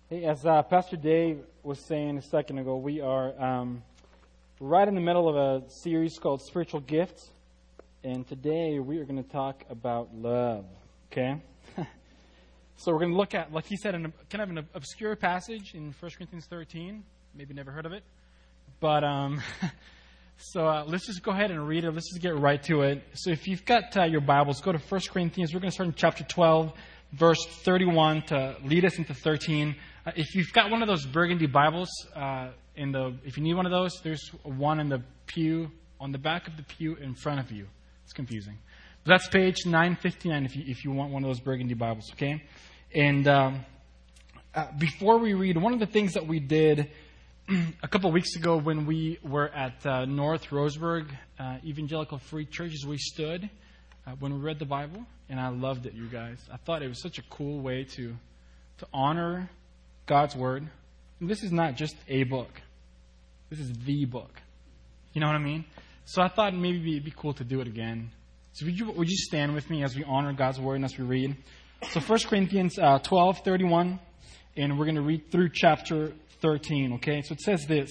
Hey, as Pastor Dave was saying a second ago, we are right in the middle of a series called Spiritual Gifts, and today we are going to talk about love, okay? So we're going to look at, like he said, kind of an obscure passage in 1 Corinthians 13. Maybe never heard of it. But, so let's just go ahead and read it. Let's just get right to it. So if you've got your Bibles, go to 1 Corinthians. We're going to start in chapter 12, verse 31 to lead us into 13. If you've got one of those burgundy Bibles, if you need one of those, there's one in the pew, on the back of the pew in front of you. It's confusing. But that's page 959 if you want one of those burgundy Bibles, okay? And before we read, one of the things that we did a couple of weeks ago when we were at North Roseburg Evangelical Free Churches, we stood when we read the Bible, and I loved it, you guys. I thought it was such a cool way to honor God's Word. And this is not just a book. This is the book. You know what I mean? So I thought maybe it'd be cool to do it again. So would you stand with me as we honor God's Word and as we read? So 1 Corinthians 12:31, and we're going to read through chapter 13, okay? So it says this: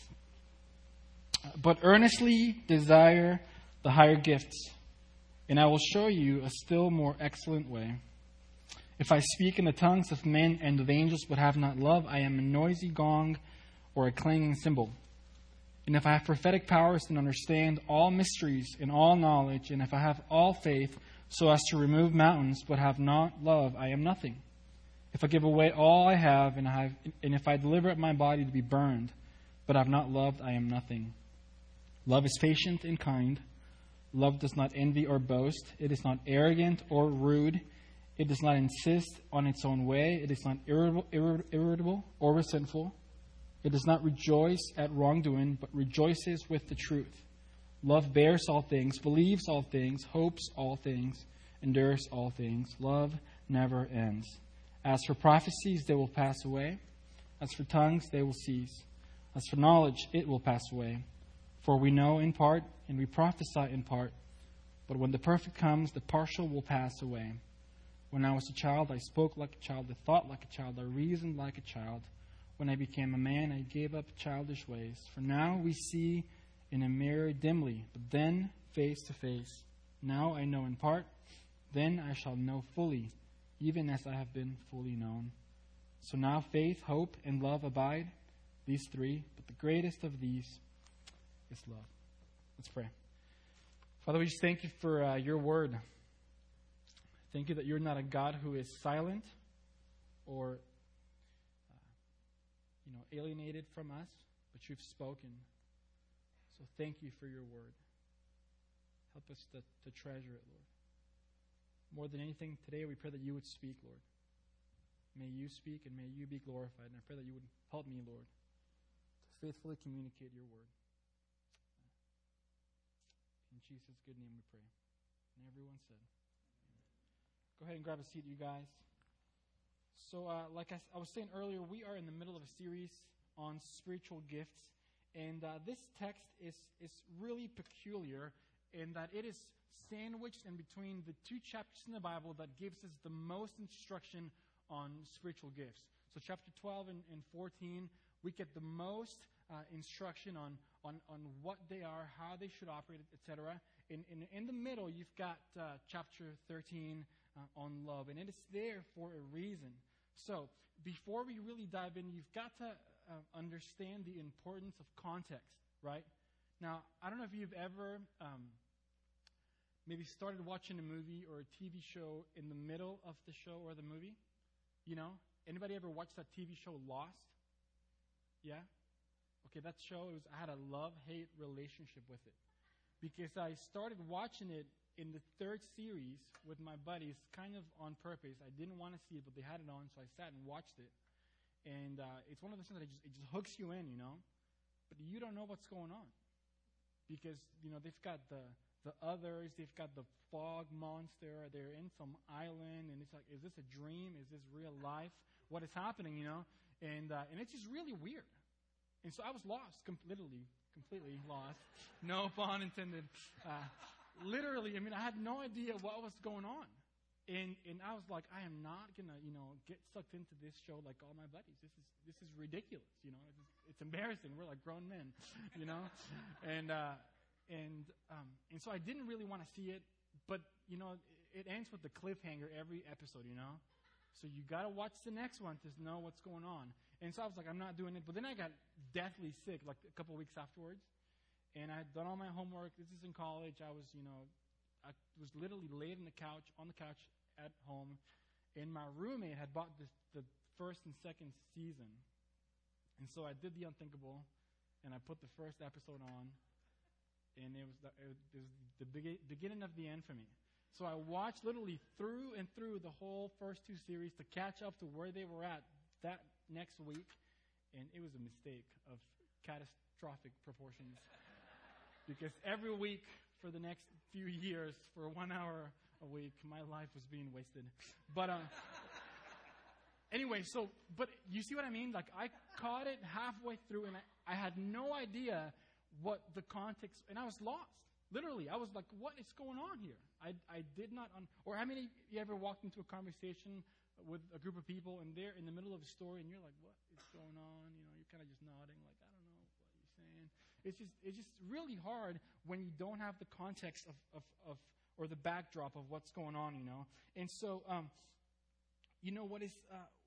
"But earnestly desire the higher gifts, and I will show you a still more excellent way. If I speak in the tongues of men and of angels but have not love, I am a noisy gong or a clanging cymbal. And if I have prophetic powers and understand all mysteries and all knowledge, and if I have all faith so as to remove mountains but have not love, I am nothing. If I give away all I have, and if I deliver up my body to be burned, but have not loved, I am nothing. Love is patient and kind. Love does not envy or boast. It is not arrogant or rude. It does not insist on its own way. It is not irritable or resentful. It does not rejoice at wrongdoing, but rejoices with the truth. Love bears all things, believes all things, hopes all things, endures all things. Love never ends. As for prophecies, they will pass away. As for tongues, they will cease. As for knowledge, it will pass away. For we know in part, and we prophesy in part. But when the perfect comes, the partial will pass away. When I was a child, I spoke like a child, I thought like a child, I reasoned like a child. When I became a man, I gave up childish ways. For now we see in a mirror dimly, but then face to face. Now I know in part, then I shall know fully, even as I have been fully known. So now faith, hope, and love abide, these three, but the greatest of these is love." Let's pray. Father, we just thank you for your word. Thank you that you're not a God who is silent or alienated from us, but you've spoken. So thank you for your word. Help us to treasure it, Lord. More than anything today, we pray that you would speak, Lord. May you speak and may you be glorified. And I pray that you would help me, Lord, to faithfully communicate your word. In Jesus' good name we pray. And everyone said, go ahead and grab a seat, you guys. So like I was saying earlier, we are in the middle of a series on spiritual gifts. And this text is really peculiar in that it is sandwiched in between the two chapters in the Bible that gives us the most instruction on spiritual gifts. So chapter 12 and 14, we get the most instruction on what they are, how they should operate, etc. In the middle, you've got chapter 13 on love, and it is there for a reason. So before we really dive in, you've got to understand the importance of context, right? Now, I don't know if you've ever maybe started watching a movie or a TV show in the middle of the show or the movie. You know? Anybody ever watched that TV show Lost? Yeah? Okay, that show, I had a love-hate relationship with it. Because I started watching it in the third series with my buddies, kind of on purpose. I didn't want to see it, but they had it on, so I sat and watched it. And it's one of those things that it just hooks you in, But you don't know what's going on. Because, they've got the others, they've got the fog monster, they're in some island, and it's like, is this a dream? Is this real life? What is happening, And it's just really weird. And so I was lost, completely lost. No pun intended. Literally, I had no idea what was going on. And I was like, I am not gonna, get sucked into this show like all my buddies. This is ridiculous, It's embarrassing. We're like grown men, And so I didn't really want to see it, but it ends with the cliffhanger every episode, So you got to watch the next one to know what's going on. And so I was like, I'm not doing it. But then I got deathly sick like a couple of weeks afterwards, and I had done all my homework. This is in college. I was literally laid on the couch at home, and my roommate had bought the first and second season. And so I did the unthinkable, and I put the first episode on, and it was the beginning of the end for me. So I watched literally through and through the whole first two series to catch up to where they were at that next week, and it was a mistake of catastrophic proportions. Because every week for the next few years, for 1 hour a week, my life was being wasted. But anyway, but you see what I mean? Like, I caught it halfway through, and I had no idea what the context, and I was lost. Literally, I was like, what is going on here? I did not, or how many of you ever walked into a conversation with a group of people, and they're in the middle of a story, and you're like, what is going on? You're kind of just nodding, like, I don't know what you're saying. It's just really hard when you don't have the context of or the backdrop of what's going on, And so, what is,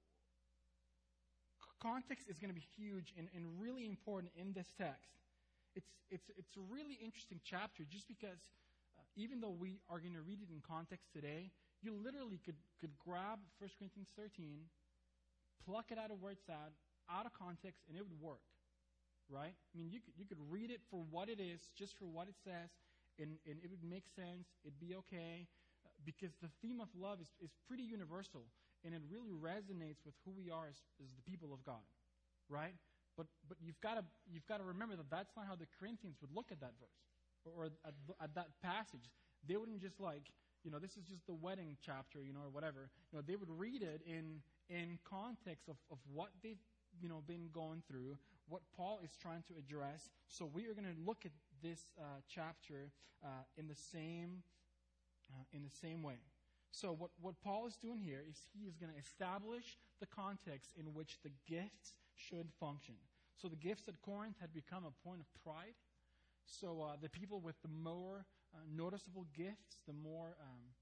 context is going to be huge and really important in this text. It's a really interesting chapter just because even though we are going to read it in context today, you literally could grab 1 Corinthians 13, pluck it out of where it's at, out of context, and it would work, right? I mean, you could read it for what it is, just for what it says, and it would make sense. It'd be okay, because the theme of love is pretty universal, and it really resonates with who we are as the people of God, right? But you've got to remember that that's not how the Corinthians would look at that verse or at that passage. They wouldn't just like, this is just the wedding chapter, or whatever. They would read it in context of what they've been going through, what Paul is trying to address. So we are going to look at this chapter in the same way. So what Paul is doing here is he is going to establish the context in which the gifts should function. So the gifts at Corinth had become a point of pride. So the people with the more noticeable gifts, the more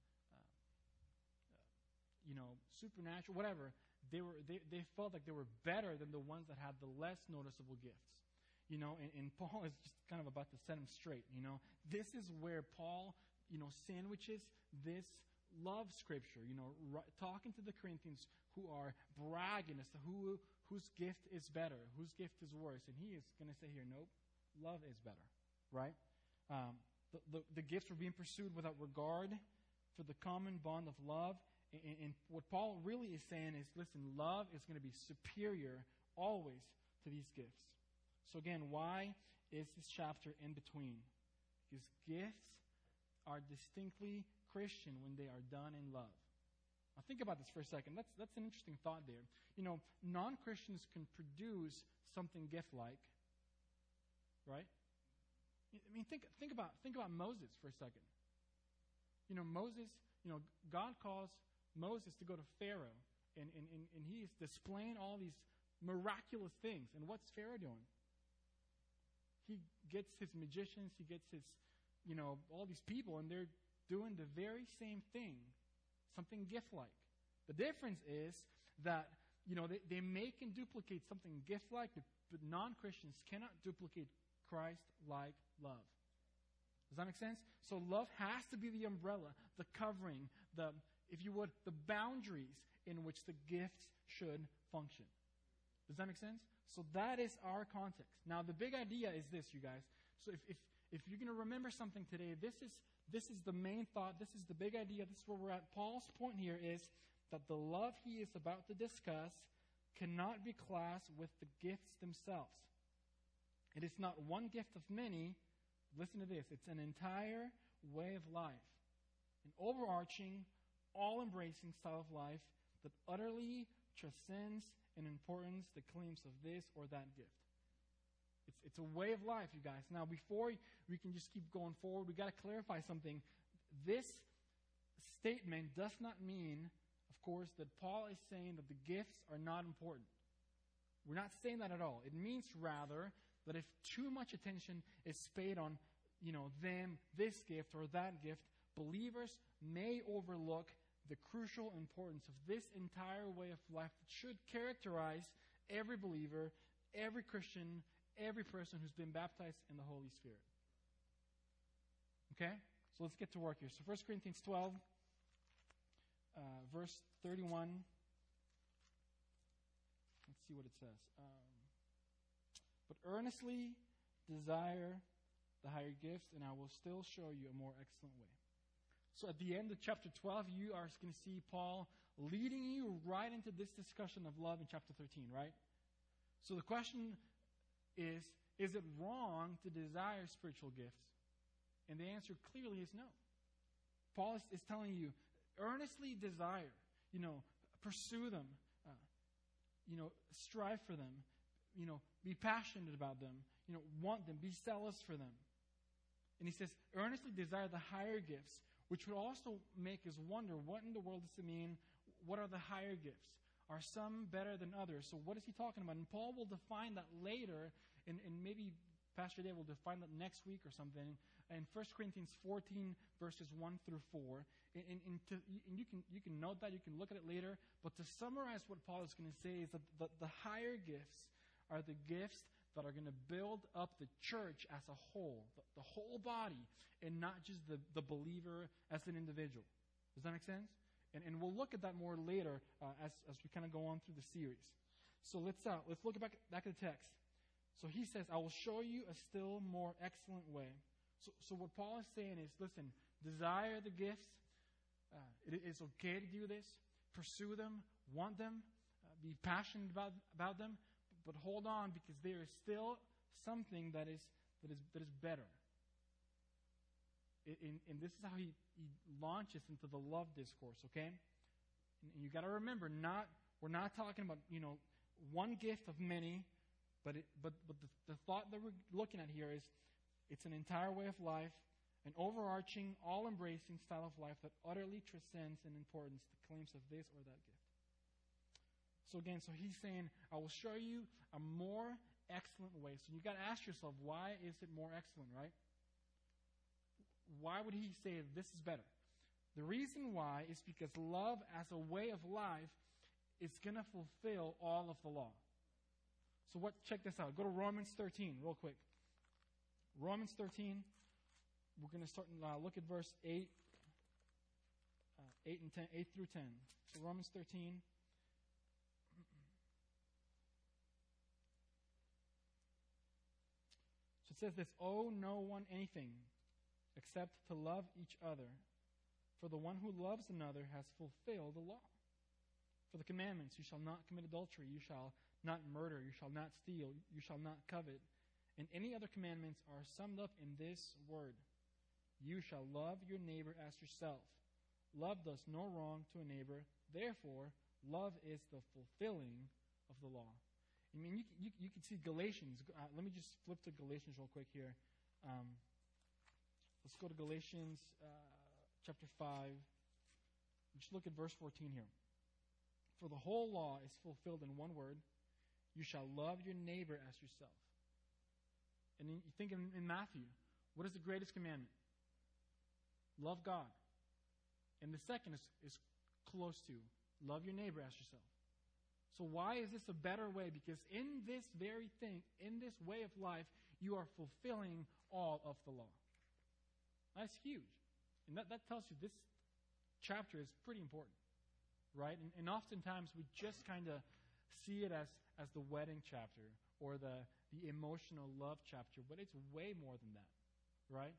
supernatural, whatever, they felt like they were better than the ones that had the less noticeable gifts. And Paul is just kind of about to set them straight. This is where Paul, sandwiches this love scripture, talking to the Corinthians who are bragging as to whose gift is better, whose gift is worse. And he is going to say here, nope, love is better, right? The gifts were being pursued without regard for the common bond of love. And what Paul really is saying is, listen, love is going to be superior always to these gifts. So again, why is this chapter in between? Because gifts are distinctly Christian when they are done in love. Now think about this for a second. That's an interesting thought there. Non-Christians can produce something gift-like, right? I mean, think about Moses for a second. Moses, God calls Moses to go to Pharaoh, and he is displaying all these miraculous things. And what's Pharaoh doing? He gets his magicians, he gets his, all these people, and they're doing the very same thing, something gift-like. The difference is that, they make and duplicate something gift-like, but non-Christians cannot duplicate Christ-like love. Does that make sense? So love has to be the umbrella, the covering, if you would, the boundaries in which the gifts should function. Does that make sense? So that is our context. Now, the big idea is this, you guys. So if you're going to remember something today, this is the main thought. This is the big idea. This is where we're at. Paul's point here is that the love he is about to discuss cannot be classed with the gifts themselves. It is not one gift of many. Listen to this. It's an entire way of life. An overarching, all-embracing style of life that utterly transcends in importance the claims of this or that gift. It's a way of life, you guys. Now, before we can just keep going forward, we've got to clarify something. This statement does not mean, of course, that Paul is saying that the gifts are not important. We're not saying that at all. It means rather that if too much attention is paid on, them, this gift or that gift, believers may overlook the crucial importance of this entire way of life that should characterize every believer, every Christian, every person who's been baptized in the Holy Spirit. Okay? So let's get to work here. So 1 Corinthians 12, verse 31. Let's see what it says. But earnestly desire the higher gifts, and I will still show you a more excellent way. So at the end of chapter 12, you are going to see Paul leading you right into this discussion of love in chapter 13, right? So the question is it wrong to desire spiritual gifts? And the answer clearly is no. Paul is telling you, earnestly desire, pursue them, strive for them, be passionate about them, want them, be zealous for them. And he says, earnestly desire the higher gifts, which would also make us wonder, what in the world does it mean? What are the higher gifts? Are some better than others? So what is he talking about? And Paul will define that later, and maybe Pastor Dave will define that next week or something, in 1 Corinthians 14, verses 1 through 4. And you can note that, you can look at it later. But to summarize what Paul is going to say is that the higher gifts are the gifts that are going to build up the church as a whole, the whole body, and not just the believer as an individual. Does that make sense? And we'll look at that more later as we kind of go on through the series. So let's look back at the text. So he says, I will show you a still more excellent way. So what Paul is saying is, listen, desire the gifts. It is okay to do this. Pursue them, want them, be passionate about them. But hold on, because there is still something that is better. And this is how he launches into the love discourse, okay? And you got to remember, we're not talking about one gift of many, but the thought that we're looking at here is it's an entire way of life, an overarching, all-embracing style of life that utterly transcends in importance the claims of this or that gift. So again, he's saying, I will show you a more excellent way. So you got to ask yourself, why is it more excellent, right? Why would he say this is better? The reason why is because love as a way of life is going to fulfill all of the law. So check this out. Go to Romans 13 real quick. Romans 13, we're going to start and look at verse 8 through 10. So Romans 13. So it says this, owe no one anything except to love each other. For the one who loves another has fulfilled the law. For the commandments, you shall not commit adultery, you shall not murder, you shall not steal, you shall not covet, and any other commandments are summed up in this word, you shall love your neighbor as yourself. Love does no wrong to a neighbor, therefore love is the fulfilling of the law. I mean, you can see Galatians. Let me just flip to Galatians real quick here. Let's go to Galatians chapter 5. Just look at verse 14 here. For the whole law is fulfilled in one word, you shall love your neighbor as yourself. And you think in Matthew, what is the greatest commandment? Love God. And the second is close to, love your neighbor as yourself. So why is this a better way? Because in this very thing, in this way of life, you are fulfilling all of the law. That's huge. And that tells you this chapter is pretty important. Right? And oftentimes we just kind of see it as the wedding chapter or the emotional love chapter. But it's way more than that. Right?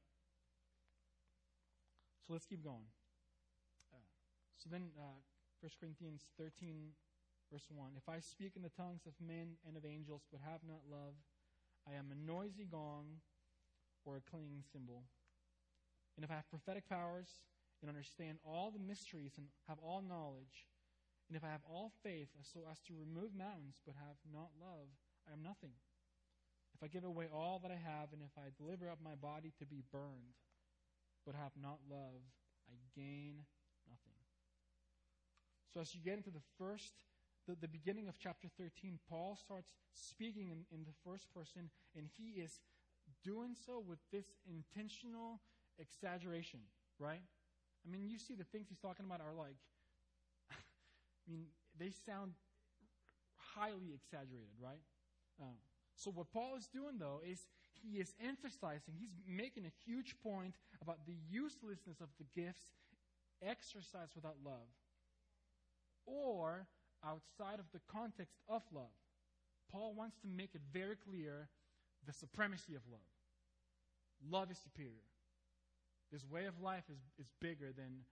So let's keep going. So then 1 Corinthians 13, verse 1. If I speak in the tongues of men and of angels but have not love, I am a noisy gong or a clanging cymbal. And if I have prophetic powers and understand all the mysteries and have all knowledge, and if I have all faith so as to remove mountains but have not love, I am nothing. If I give away all that I have, and if I deliver up my body to be burned but have not love, I gain So as you get into the beginning of chapter 13, Paul starts speaking in the first person, and he is doing so with this intentional exaggeration, right? I mean, you see the things he's talking about are like, I mean, they sound highly exaggerated, right? So what Paul is doing, though, is he is emphasizing, he's making a huge point about the uselessness of the gifts exercised without love, or outside of the context of love. Paul wants to make it very clear the supremacy of love. Love is superior. This way of life is bigger than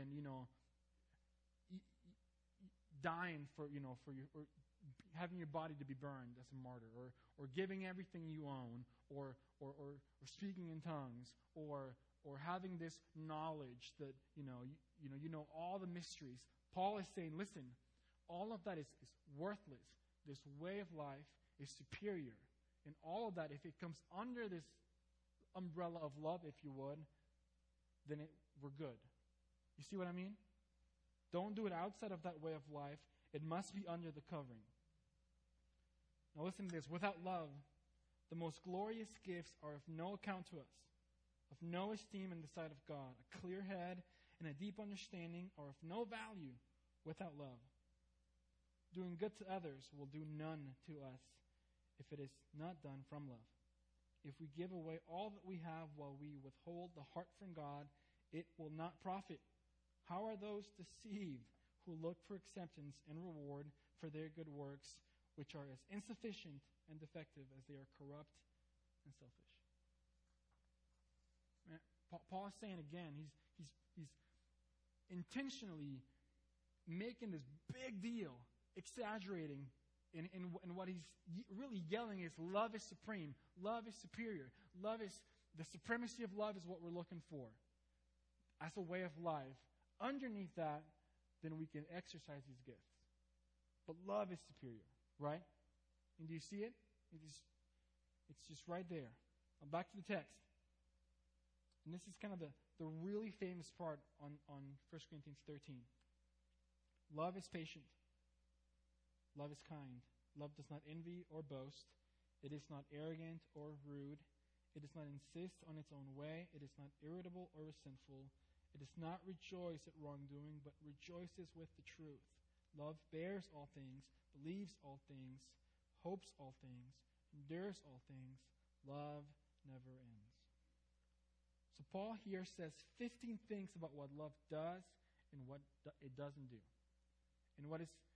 dying for your, or having your body to be burned as a martyr, or giving everything you own, or speaking in tongues, or having this knowledge that you know all the mysteries. Paul is saying, listen, all of that is worthless. This way of life is superior. And all of that, if it comes under this umbrella of love, if you would, then we're good. You see what I mean? Don't do it outside of that way of life. It must be under the covering. Now listen to this. Without love, the most glorious gifts are of no account to us, of no esteem in the sight of God. A clear head and a deep understanding are of no value without love. Doing good to others will do none to us if it is not done from love. If we give away all that we have while we withhold the heart from God, it will not profit. How are those deceived who look for acceptance and reward for their good works, which are as insufficient and defective as they are corrupt and selfish? Man, Paul is saying again, he's intentionally making this big deal, exaggerating, and what he's really yelling is love is supreme. Love is superior. The supremacy of love is what we're looking for as a way of life. Underneath that, then we can exercise these gifts. But love is superior, right? And do you see it? It's just right there. Now back to the text. And this is kind of the really famous part on 1 Corinthians 13. Love is patient. Love is kind. Love does not envy or boast. It is not arrogant or rude. It does not insist on its own way. It is not irritable or resentful. It does not rejoice at wrongdoing, but rejoices with the truth. Love bears all things, believes all things, hopes all things, endures all things. Love never ends. So Paul here says 15 things about what love does and what it doesn't do. And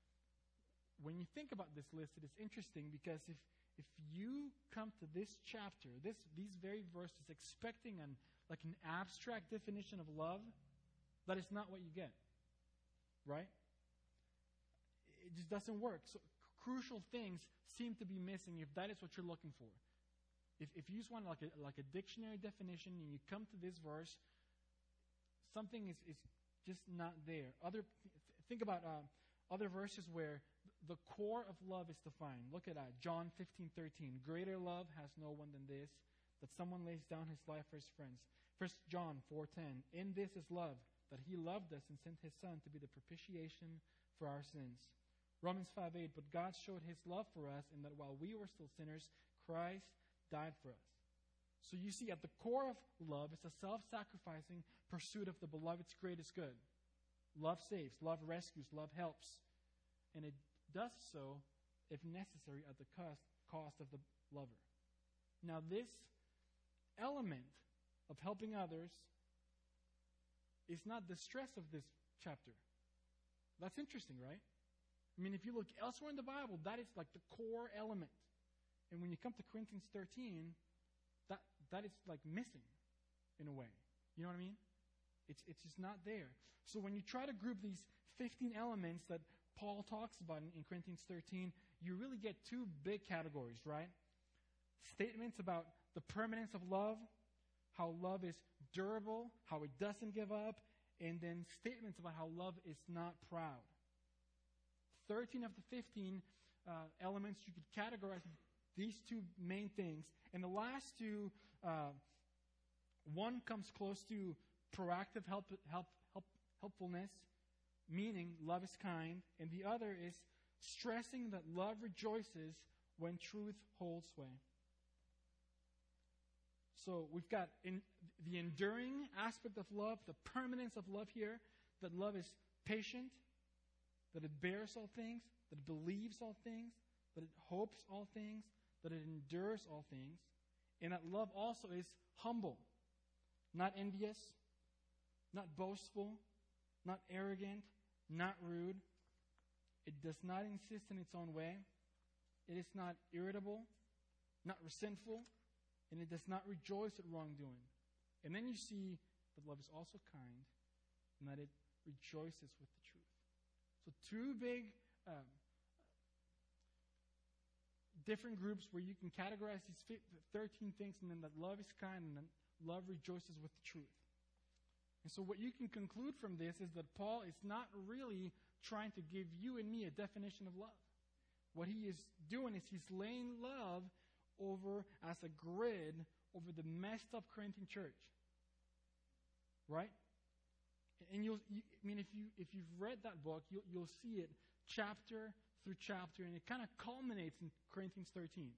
when you think about this list, it is interesting because if you come to this chapter, these very verses, expecting an abstract definition of love, that is not what you get, right? It just doesn't work. So crucial things seem to be missing if that is what you're looking for. If you just want like a dictionary definition and you come to this verse, something is just not there. Think about other verses where the core of love is defined. Look at John 15:13. Greater love has no one than this, that someone lays down his life for his friends. 1 John 4:10. In this is love, that he loved us and sent his Son to be the propitiation for our sins. Romans 5:8. But God showed his love for us in that while we were still sinners, Christ died for us. So you see, at the core of love is a self-sacrificing pursuit of the beloved's greatest good. Love saves, love rescues, love helps. And it does so, if necessary, at the cost of the lover. Now this element of helping others is not the stress of this chapter. That's interesting, right? I mean, if you look elsewhere in the Bible, that is like the core element. And when you come to Corinthians 13, that is like missing in a way. You know what I mean? It's just not there. So when you try to group these 15 elements that Paul talks about in Corinthians 13, you really get two big categories, right? Statements about the permanence of love, how love is durable, how it doesn't give up, and then statements about how love is not proud. 13 of the 15 elements you could categorize these two main things. And the last two, one comes close to proactive helpfulness, meaning love is kind, and the other is stressing that love rejoices when truth holds sway. So we've got the enduring aspect of love, the permanence of love here, that love is patient, that it bears all things, that it believes all things, that it hopes all things, that it endures all things, and that love also is humble, not envious, not boastful, not arrogant, not rude. It does not insist in its own way. It is not irritable, not resentful, and it does not rejoice at wrongdoing. And then you see that love is also kind and that it rejoices with the truth. So two big different groups where you can categorize these 13 things, and then that love is kind and then love rejoices with the truth. And so what you can conclude from this is that Paul is not really trying to give you and me a definition of love. What he is doing is he's laying love over as a grid over the messed up Corinthian church. Right? And if you've read that book, you'll see it chapter through chapter, and it kind of culminates in Corinthians 13.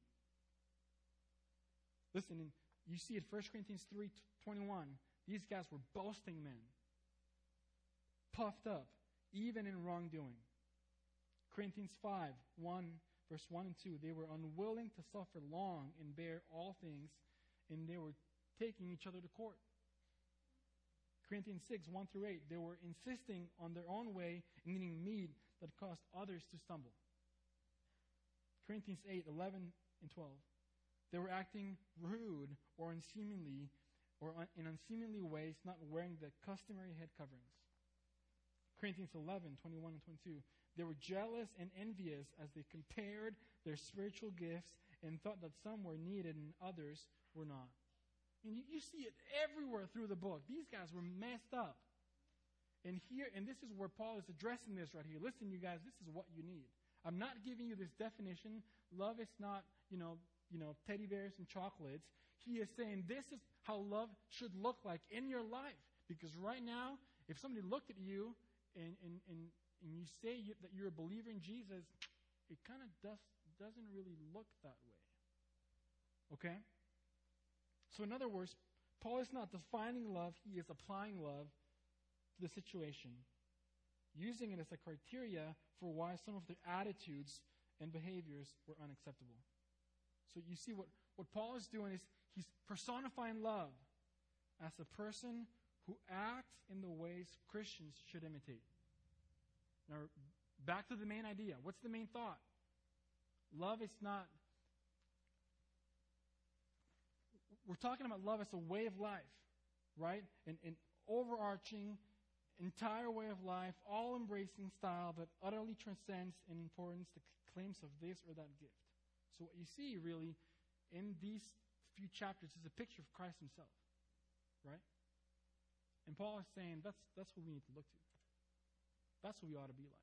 Listen, you see it 1 Corinthians 3:21. These guys were boasting men, puffed up, even in wrongdoing. Corinthians 5:1, verse 1 and 2. They were unwilling to suffer long and bear all things, and they were taking each other to court. Corinthians 6:1 through 8. They were insisting on their own way and eating meat that caused others to stumble. Corinthians 8:11 and 12. They were acting rude or unseemly, or in unseemly ways, not wearing the customary head coverings. Corinthians 11:21 and 22. They were jealous and envious as they compared their spiritual gifts and thought that some were needed and others were not. And you see it everywhere through the book. These guys were messed up. And this is where Paul is addressing this right here. Listen, you guys, this is what you need. I'm not giving you this definition. Love is not, teddy bears and chocolates. He is saying this is how love should look like in your life. Because right now, if somebody looked at you and you say that you're a believer in Jesus, it kind of doesn't really look that way. Okay? So in other words, Paul is not defining love, he is applying love to the situation, using it as a criteria for why some of their attitudes and behaviors were unacceptable. So you see what Paul is doing is he's personifying love as a person who acts in the ways Christians should imitate. Now, back to the main idea. What's the main thought? Love is not... We're talking about love as a way of life, right? An overarching, entire way of life, all-embracing style that utterly transcends in importance the claims of this or that gift. So what you see, really, in these few chapters is a picture of Christ himself, right? And Paul is saying that's what we need to look to. That's what we ought to be like.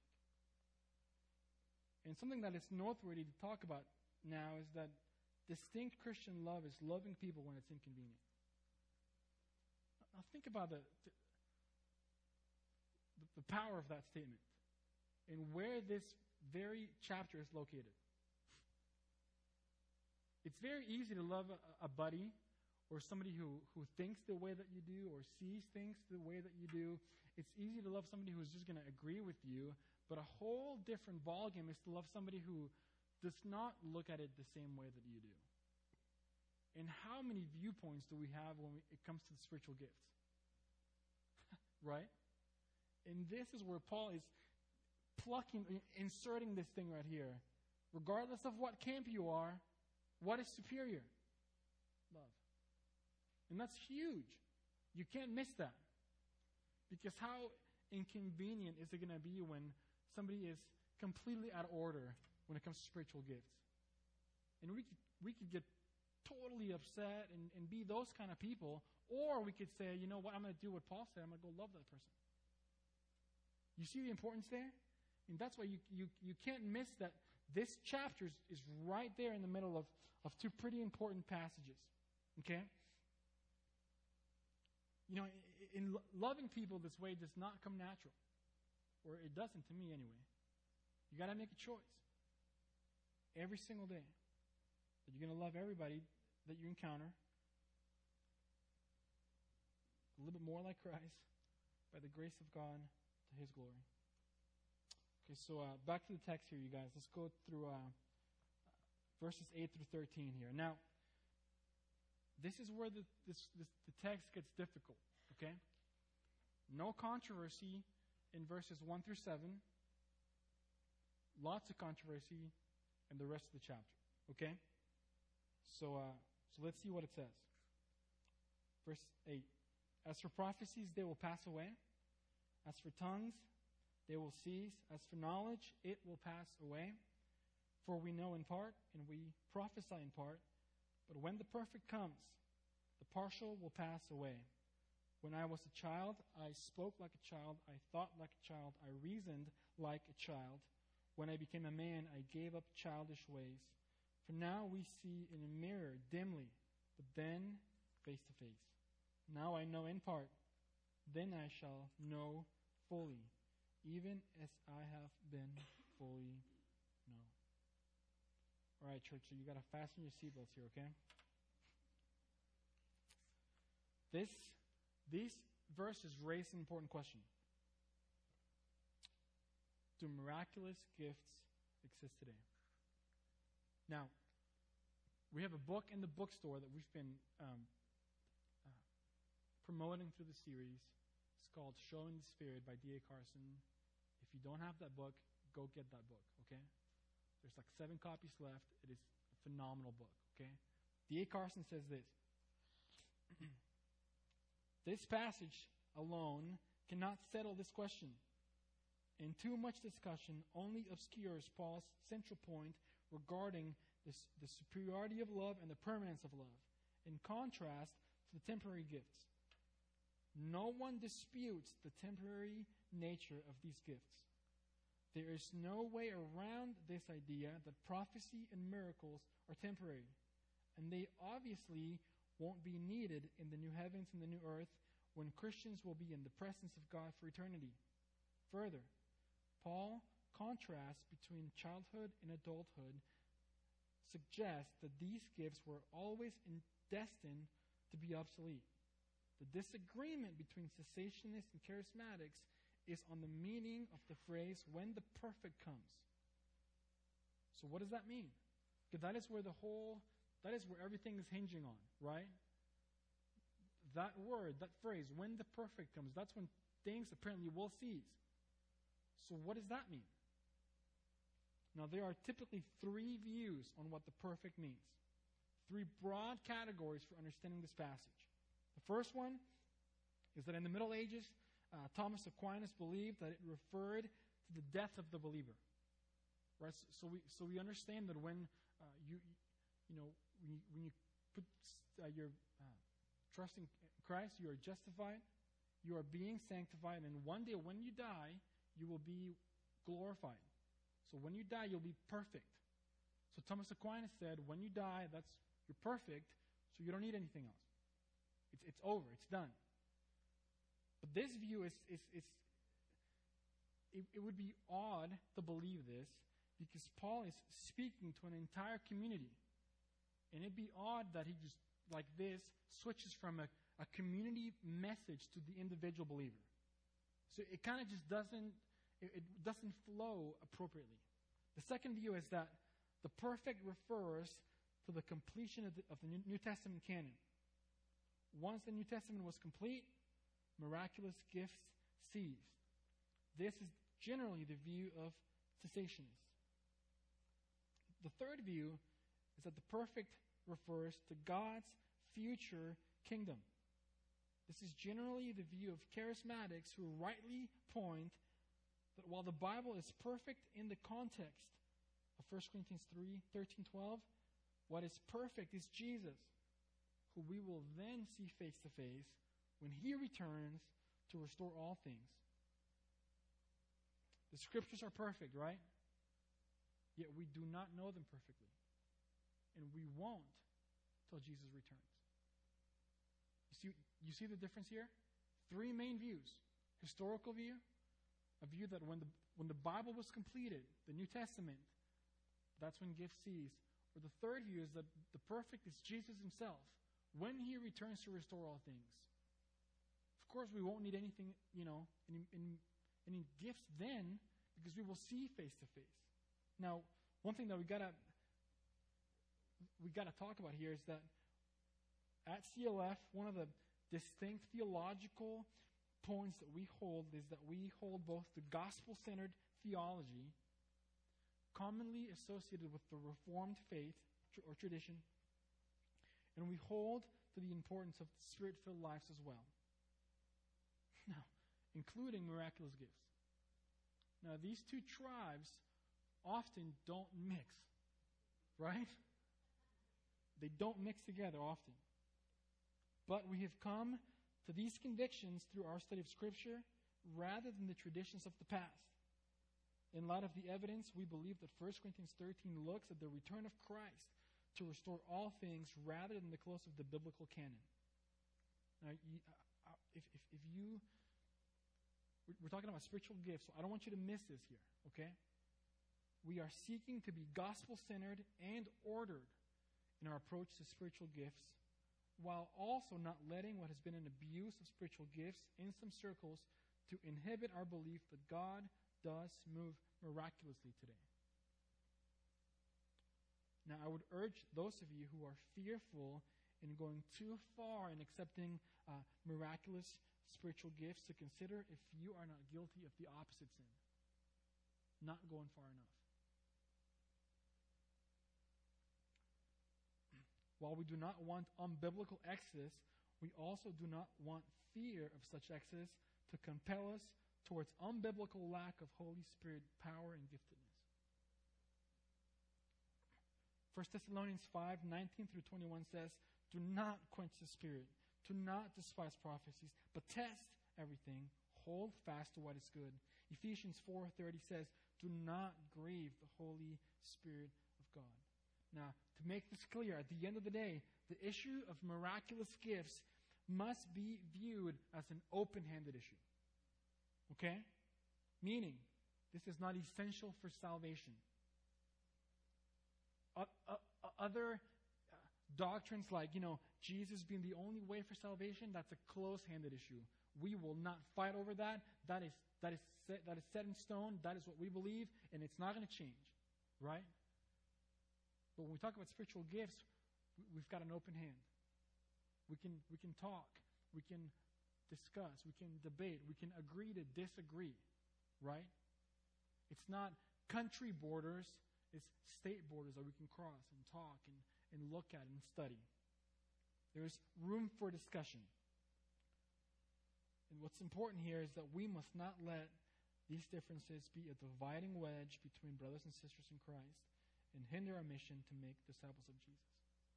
And something that is noteworthy to talk about now is that distinct Christian love is loving people when it's inconvenient. Now think about the power of that statement and where this very chapter is located. It's very easy to love a buddy or somebody who thinks the way that you do or sees things the way that you do. It's easy to love somebody who's just going to agree with you, but a whole different ballgame is to love somebody who does not look at it the same way that you do. And how many viewpoints do we have when it comes to the spiritual gifts? Right? And this is where Paul is inserting this thing right here. Regardless of what camp you are, what is superior? Love. And that's huge. You can't miss that. Because how inconvenient is it going to be when somebody is completely out of order when it comes to spiritual gifts? And we could get totally upset and be those kind of people. Or we could say, you know what, I'm going to do what Paul said. I'm going to go love that person. You see the importance there? And that's why you can't miss that this chapter is right there in the middle of two pretty important passages. Okay? In loving people this way does not come natural. or it doesn't to me anyway. You got to make a choice every single day that you're going to love everybody that you encounter a little bit more like Christ by the grace of God to His glory. Okay, so back to the text here, you guys. Let's go through verses 8 through 13 here. Now, this is where the text gets difficult, okay? No controversy in verses 1 through 7. Lots of controversy in the rest of the chapter, okay? So let's see what it says. Verse 8. As for prophecies, they will pass away. As for tongues, they will cease. As for knowledge, it will pass away. For we know in part, and we prophesy in part. But when the perfect comes, the partial will pass away. When I was a child, I spoke like a child. I thought like a child. I reasoned like a child. When I became a man, I gave up childish ways. For now we see in a mirror dimly, but then face to face. Now I know in part, then I shall know fully, even as I have been fully known. All right, church, so you got to fasten your seatbelts here, okay? These verses raise an important question. Do miraculous gifts exist today? Now, we have a book in the bookstore that we've been promoting through the series. It's called Showing the Spirit by D.A. Carson. If you don't have that book, go get that book, okay? There's like 7 copies left. It is a phenomenal book, okay? D.A. Carson says this. This passage alone cannot settle this question, and too much discussion only obscures Paul's central point regarding the superiority of love and the permanence of love, in contrast to the temporary gifts. No one disputes the temporary nature of these gifts. There is no way around this idea that prophecy and miracles are temporary, and they obviously won't be needed in the new heavens and the new earth when Christians will be in the presence of God for eternity. Further, Paul contrasts between childhood and adulthood suggests that these gifts were always destined to be obsolete. The disagreement between cessationists and charismatics is on the meaning of the phrase, when the perfect comes. So what does that mean? Because that is where everything is hinging on, right? That word, that phrase, when the perfect comes, that's when things apparently will cease. So what does that mean? Now, there are typically 3 views on what the perfect means. 3 broad categories for understanding this passage. The first one is that in the Middle Ages, Thomas Aquinas believed that it referred to the death of the believer. Right? So we understand that when when you put your trust in Christ, you are justified, you are being sanctified, and one day when you die, you will be glorified. So when you die, you'll be perfect. So Thomas Aquinas said, when you die, you're perfect, so you don't need anything else. It's over. It's done. But this view it would be odd to believe this because Paul is speaking to an entire community. And it'd be odd that he just, like this, switches from a community message to the individual believer. So it kind of just doesn't flow appropriately. The second view is that the perfect refers to the completion of the New Testament canon. Once the New Testament was complete, miraculous gifts ceased. This is generally the view of cessationists. The third view is that the perfect refers to God's future kingdom. This is generally the view of charismatics who rightly point that while the Bible is perfect in the context of 1 Corinthians 3:13-12, what is perfect is Jesus, who we will then see face to face when He returns to restore all things. The Scriptures are perfect, right? Yet we do not know them perfectly. And we won't till Jesus returns. You see the difference here? 3 main views. Historical view, a view that when the Bible was completed, the New Testament, that's when gifts cease. Or the third view is that the perfect is Jesus himself, when he returns to restore all things. Of course, we won't need anything, any gifts then, because we will see face to face. Now, one thing that we gotta talk about here is that at CLF, one of the distinct theological points that we hold is that we hold both the gospel-centered theology, commonly associated with the Reformed faith or tradition, and we hold to the importance of the Spirit-filled lives as well. Now, including miraculous gifts. Now, these two tribes often don't mix, right? They don't mix together often. But we have come to these convictions through our study of Scripture rather than the traditions of the past. In light of the evidence, we believe that 1 Corinthians 13 looks at the return of Christ to restore all things rather than the close of the biblical canon. Now, we're talking about spiritual gifts, so I don't want you to miss this here, okay? We are seeking to be gospel-centered and ordered in our approach to spiritual gifts, while also not letting what has been an abuse of spiritual gifts in some circles to inhibit our belief that God does move miraculously today. Now, I would urge those of you who are fearful in going too far in accepting miraculous spiritual gifts to consider if you are not guilty of the opposite sin, not going far enough. While we do not want unbiblical excess, we also do not want fear of such excess to compel us towards unbiblical lack of Holy Spirit power and giftedness. 1 Thessalonians 5:19 through 21 says, "Do not quench the Spirit, do not despise prophecies, but test everything, hold fast to what is good." Ephesians 4:30 says, "Do not grieve the Holy Spirit of God." Now, to make this clear, at the end of the day, the issue of miraculous gifts must be viewed as an open-handed issue. Okay? Meaning, this is not essential for salvation. Other doctrines like, Jesus being the only way for salvation, that's a close-handed issue. We will not fight over that. That is set in stone. That is what we believe, and it's not going to change. Right? But when we talk about spiritual gifts, we've got an open hand. We can talk. We can discuss. We can debate. We can agree to disagree. Right? It's not country borders. It's state borders that we can cross and talk and look at and study. There's room for discussion. And what's important here is that we must not let these differences be a dividing wedge between brothers and sisters in Christ and hinder our mission to make disciples of Jesus.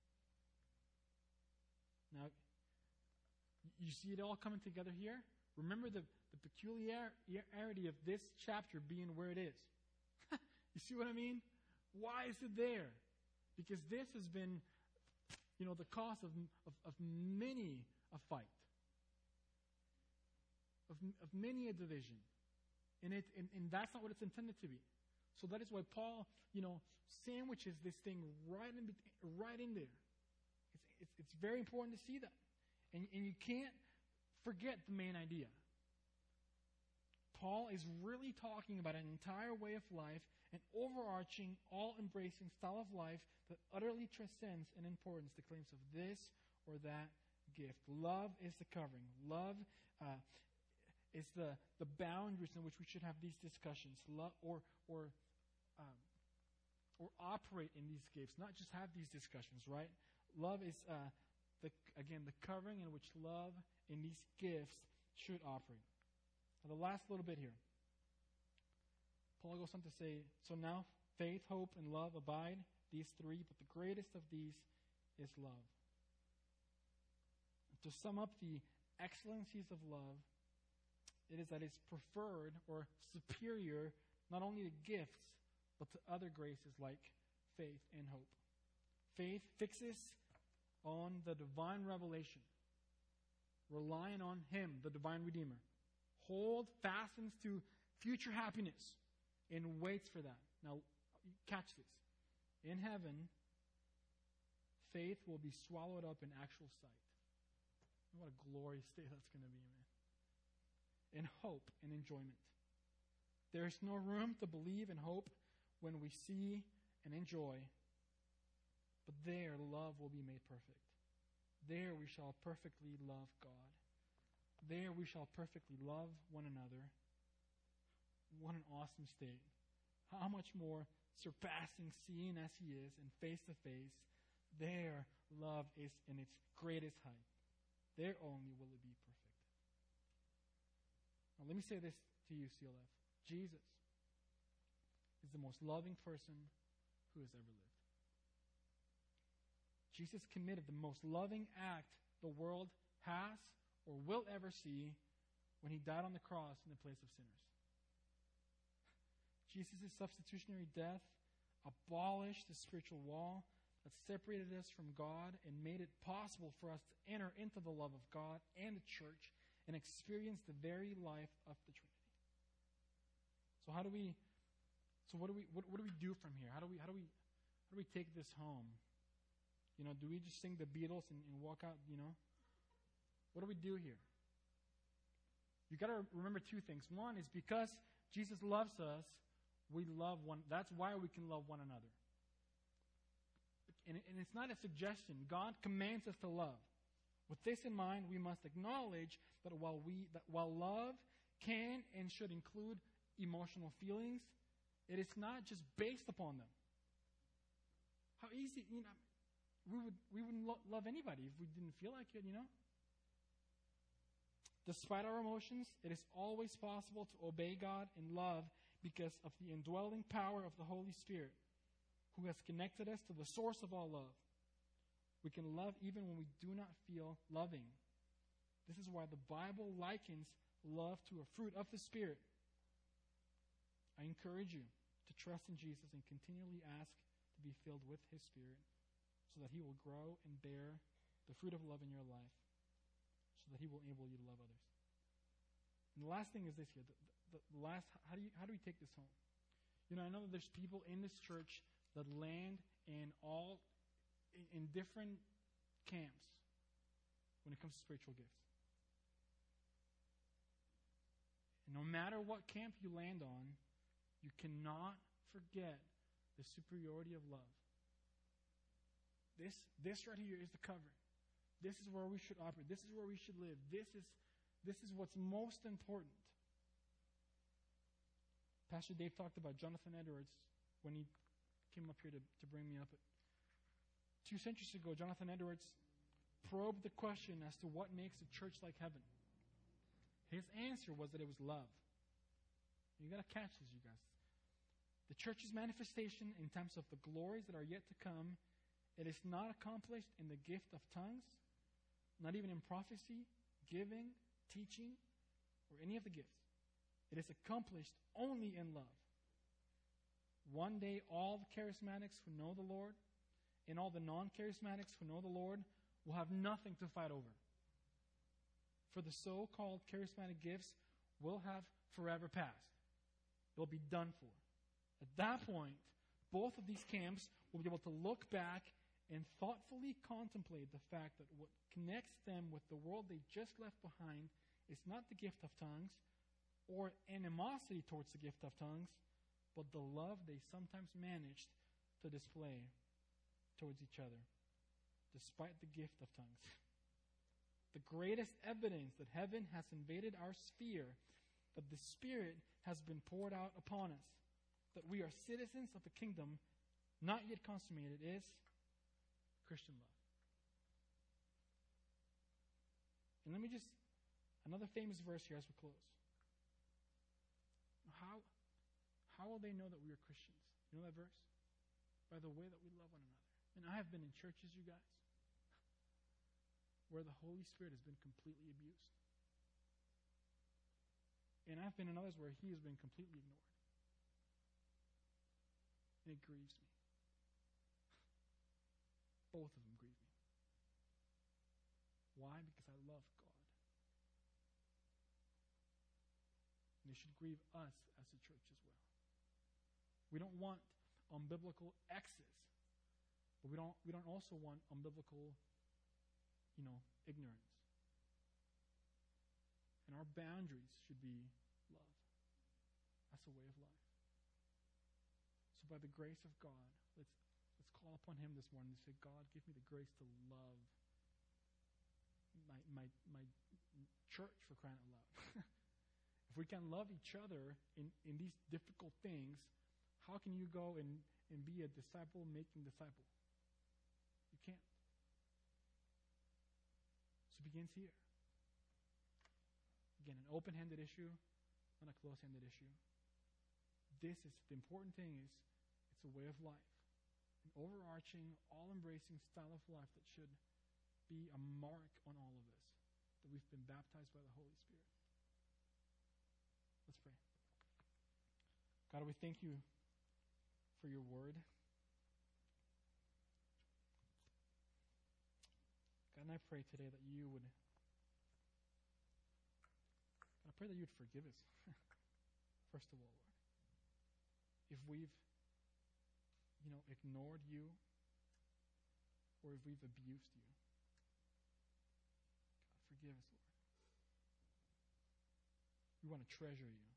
Now, you see it all coming together here? Remember the peculiarity of this chapter being where it is. You see what I mean? Why is it there? Because this has been, the cause of many a fight, of many a division, and that's not what it's intended to be. So that is why Paul, sandwiches this thing right in there. It's very important to see that, and you can't forget the main idea. Paul is really talking about an entire way of life, an overarching, all-embracing style of life that utterly transcends in importance the claims of this or that gift. Love is the covering. Love is the boundaries in which we should have these discussions, or operate in these gifts, not just have these discussions, right? Love is, the covering in which love in these gifts should operate. Now, the last little bit here. Paul goes on to say, so now faith, hope, and love abide, these three, but the greatest of these is love. To sum up the excellencies of love, it is that it's preferred or superior not only to gifts, but to other graces like faith and hope. Faith fixes on the divine revelation, relying on Him, the divine Redeemer. Hold fastens to future happiness and waits for that. Now, catch this. In heaven, faith will be swallowed up in actual sight. What a glorious day that's going to be, man. In hope and enjoyment. There's no room to believe and hope when we see and enjoy. But there, love will be made perfect. There we shall perfectly love God. There we shall perfectly love one another. What an awesome state. How much more surpassing seeing as He is and face to face. There love is in its greatest height. There only will it be perfect. Now let me say this to you, CLF. Jesus is the most loving person who has ever lived. Jesus committed the most loving act the world has or will ever see when He died on the cross in the place of sinners. Jesus' substitutionary death abolished the spiritual wall that separated us from God and made it possible for us to enter into the love of God and the church and experience the very life of the Trinity. So what do we do from here? How do we take this home? Do we just sing the Beatles and walk out, What do we do here? You got to remember two things. One is because Jesus loves us, we love one. That's why we can love one another. And it's not a suggestion. God commands us to love. With this in mind, we must acknowledge that while love can and should include emotional feelings, it is not just based upon them. How easy, we wouldn't love anybody if we didn't feel like it, Despite our emotions, it is always possible to obey God in love because of the indwelling power of the Holy Spirit, who has connected us to the source of all love. We can love even when we do not feel loving. This is why the Bible likens love to a fruit of the Spirit. I encourage you to trust in Jesus and continually ask to be filled with His Spirit so that He will grow and bear the fruit of love in your life, so that He will enable you to love others. And the last thing is this here. How do we take this home? I know that there's people in this church that land in different camps when it comes to spiritual gifts. And no matter what camp you land on, you cannot forget the superiority of love. This right here is the covering. This is where we should operate. This is where we should live. This is what's most important. Pastor Dave talked about Jonathan Edwards when he came up here to bring me up. 2 centuries ago, Jonathan Edwards probed the question as to what makes a church like heaven. His answer was that it was love. You got to catch this, you guys. The church's manifestation in terms of the glories that are yet to come, it is not accomplished in the gift of tongues, not even in prophecy, giving, teaching, or any of the gifts. It is accomplished only in love. One day, all the charismatics who know the Lord and all the non-charismatics who know the Lord will have nothing to fight over. For the so-called charismatic gifts will have forever passed. They'll be done for. At that point, both of these camps will be able to look back and thoughtfully contemplate the fact that what connects them with the world they just left behind is not the gift of tongues or animosity towards the gift of tongues, but the love they sometimes managed to display towards each other, despite the gift of tongues. The greatest evidence that heaven has invaded our sphere, that the Spirit has been poured out upon us, that we are citizens of the kingdom not yet consummated, is Christian love. And let me just, another famous verse here as we close. How will they know that we are Christians? You know that verse? By the way that we love one another. And I have been in churches, you guys, where the Holy Spirit has been completely abused. And I've been in others where He has been completely ignored. And it grieves me. Both of them grieve me. Why? Because I love God. And it should grieve us as a church as well. We don't want unbiblical X's, but we don't also want unbiblical, ignorance. And our boundaries should be love. That's a way of life. So by the grace of God, let's call upon Him this morning and say, God, give me the grace to love my church, for crying out loud. If we can love each other in these difficult things, how can you go and be a disciple making disciple? You can't. So it begins here. Again, an open-handed issue, not a close-handed issue. This is the important thing is it's a way of life. An overarching, all-embracing style of life that should be a mark on all of us, that we've been baptized by the Holy Spirit. Let's pray. God, we thank you for your word. God, and I pray today that you would, I pray that you would forgive us, first of all, Lord. If we've, ignored you, or if we've abused you. God, forgive us, Lord. We want to treasure you.